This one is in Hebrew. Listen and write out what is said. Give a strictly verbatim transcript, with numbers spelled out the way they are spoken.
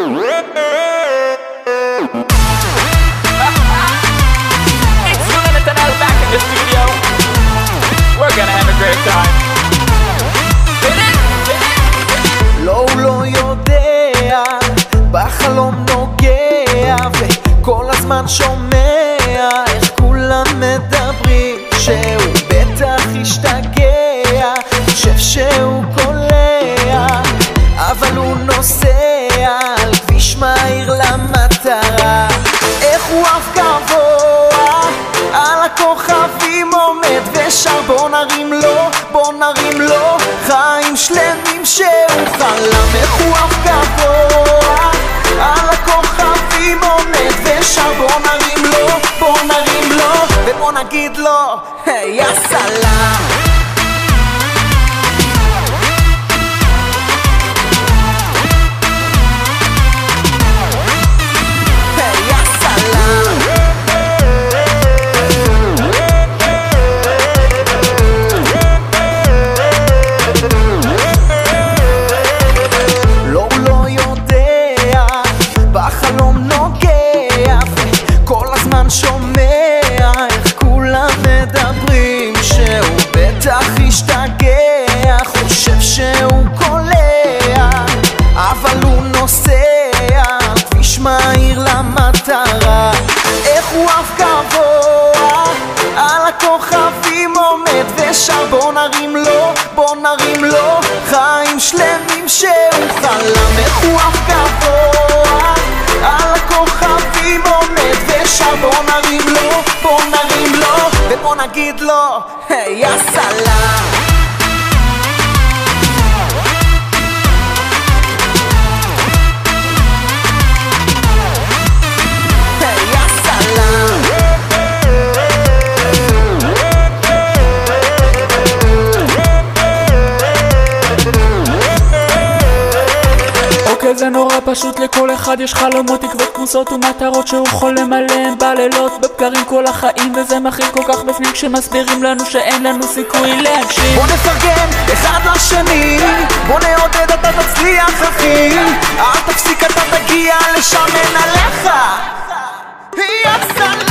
לא, הוא לא יודע, בחלום נוגע וכל הזמן שומע איך כולם מדברים שהוא בטח השתגע, חושב שהוא קולע, אבל הוא נוסע על כביש מהיר למטרה. איך הוא אף גבוה על הכוכבים עומד ושר, בוא נרים לו, בוא נרים לו חיים שלמים שהוא חלם. איך הוא אף גבוה על הכוכבים עומד ושר, בוא נרים לו, בוא נרים לו ובוא נגיד לו היי סלאם. שומע איך כולם מדברים שהוא בטח השתגע, חושב שהוא קולע, אבל הוא נוסע על כביש מהיר למטרה. איך הוא אף גבוה על הכוכבים עומד ושר, בוא נרים לו, בוא נרים לו חיים שלמים שהוא חלם. איך הוא אף גבוה על הכוכבים עומד ושר, בוא נרים לו, בוא נרים לו ובוא נגיד לו היי סלאם. זה נורא פשוט, לכל אחד יש חלומות, תקוות, כמוסות ומטרות שהוא חולם עליהם בלילות בבקרים כל החיים, וזה מכיל כל כך בפנים כשמסבירים לנו שאין לנו סיכוי להגשים. בוא נפרגן אחד לשני, בוא נעודד, אתה תצליח אחי, אל תפסיק, אתה תגיע לשם, אין עליך. יא סלאם.